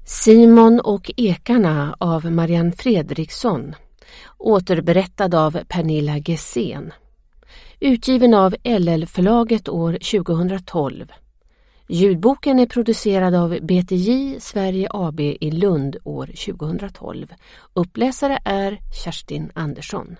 Simon och ekarna av Marianne Fredriksson, återberättad av Pernilla Gessén. Utgiven av LL-förlaget år 2012. Ljudboken är producerad av BTJ Sverige AB i Lund år 2012. Uppläsare är Kerstin Andersson.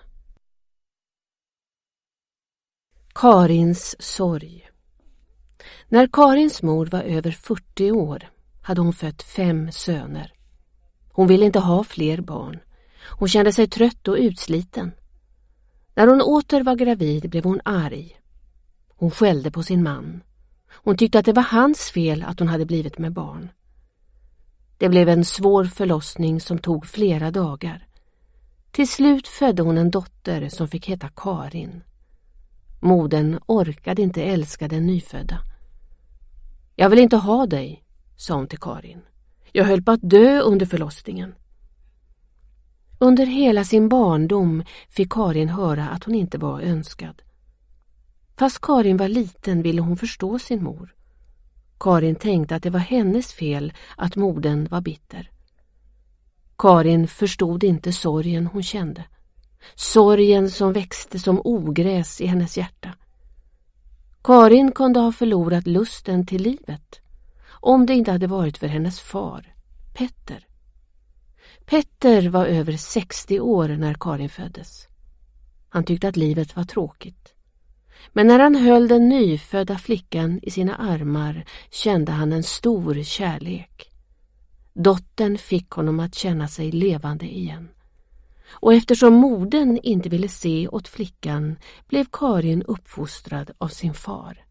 Karins sorg. När Karins mor var över 40 år hade hon fött 5 söner. Hon ville inte ha fler barn. Hon kände sig trött och utsliten. När hon åter var gravid blev hon arg. Hon skällde på sin man. Hon tyckte att det var hans fel att hon hade blivit med barn. Det blev en svår förlossning som tog flera dagar. Till slut födde hon en dotter som fick heta Karin. Modern orkade inte älska den nyfödda. Jag vill inte ha dig, sa hon till Karin. Jag höll på att dö under förlossningen. Under hela sin barndom fick Karin höra att hon inte var önskad. Fast Karin var liten ville hon förstå sin mor. Karin tänkte att det var hennes fel att modern var bitter. Karin förstod inte sorgen hon kände. Sorgen som växte som ogräs i hennes hjärta. Karin kunde ha förlorat lusten till livet om det inte hade varit för hennes far, Petter. Petter var över 60 år när Karin föddes. Han tyckte att livet var tråkigt. Men när han höll den nyfödda flickan i sina armar kände han en stor kärlek. Dottern fick honom att känna sig levande igen. Och eftersom modern inte ville se åt flickan blev Karin uppfostrad av sin far.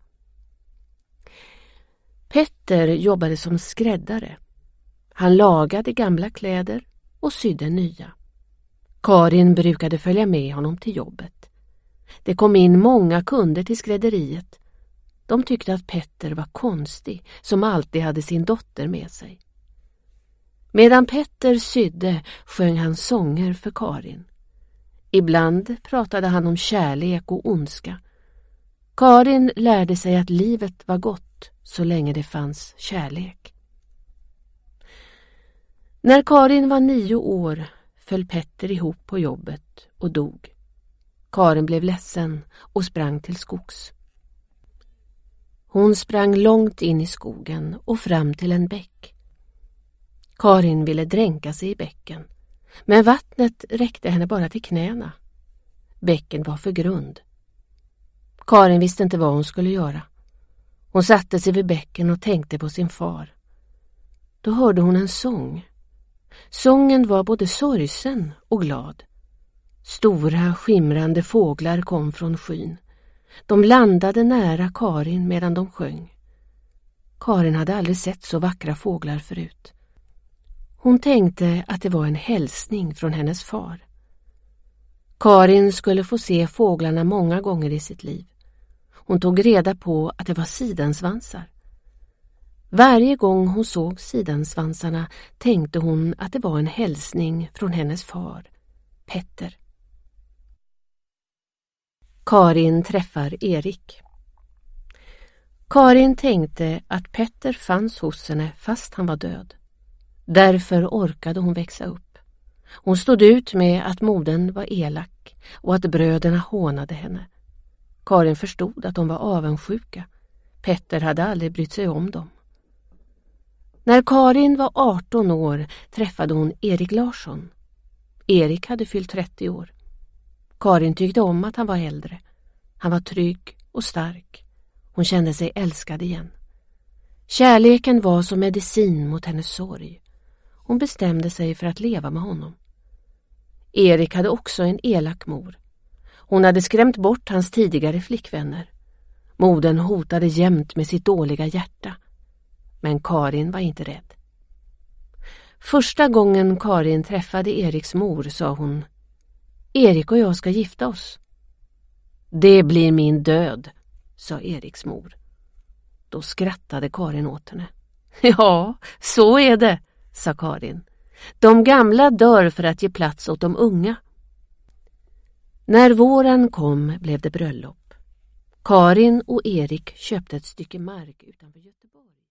Petter jobbade som skräddare. Han lagade gamla kläder och sydde nya. Karin brukade följa med honom till jobbet. Det kom in många kunder till skrädderiet. De tyckte att Petter var konstig som alltid hade sin dotter med sig. Medan Petter sydde sjöng han sånger för Karin. Ibland pratade han om kärlek och ondska. Karin lärde sig att livet var gott så länge det fanns kärlek. När Karin var 9 år föll Petter ihop på jobbet och dog. Karin blev ledsen och sprang till skogs. Hon sprang långt in i skogen och fram till en bäck. Karin ville dränka sig i bäcken, men vattnet räckte henne bara till knäna. Bäcken var för grund. Karin visste inte vad hon skulle göra. Hon satte sig vid bäcken och tänkte på sin far. Då hörde hon en sång. Sången var både sorgsen och glad. Stora skimrande fåglar kom från skyn. De landade nära Karin medan de sjöng. Karin hade aldrig sett så vackra fåglar förut. Hon tänkte att det var en hälsning från hennes far. Karin skulle få se fåglarna många gånger i sitt liv. Hon tog reda på att det var sidensvansar. Varje gång hon såg sidensvansarna tänkte hon att det var en hälsning från hennes far, Petter. Karin träffar Erik. Karin tänkte att Petter fanns hos henne fast han var död. Därför orkade hon växa upp. Hon stod ut med att modern var elak och att bröderna hånade henne. Karin förstod att de var avundsjuka. Petter hade aldrig brytt sig om dem. När Karin var 18 år träffade hon Erik Larsson. Erik hade fyllt 30 år. Karin tyckte om att han var äldre. Han var trygg och stark. Hon kände sig älskad igen. Kärleken var som medicin mot hennes sorg. Hon bestämde sig för att leva med honom. Erik hade också en elak mor. Hon hade skrämt bort hans tidigare flickvänner. Modern hotade jämt med sitt dåliga hjärta. Men Karin var inte rädd. Första gången Karin träffade Eriks mor sa hon: Erik och jag ska gifta oss. Det blir min död, sa Eriks mor. Då skrattade Karin åt henne. Ja, så är det, sa Karin. De gamla dör för att ge plats åt de unga. När våren kom blev det bröllop. Karin och Erik köpte ett stycke mark utanför Göteborg.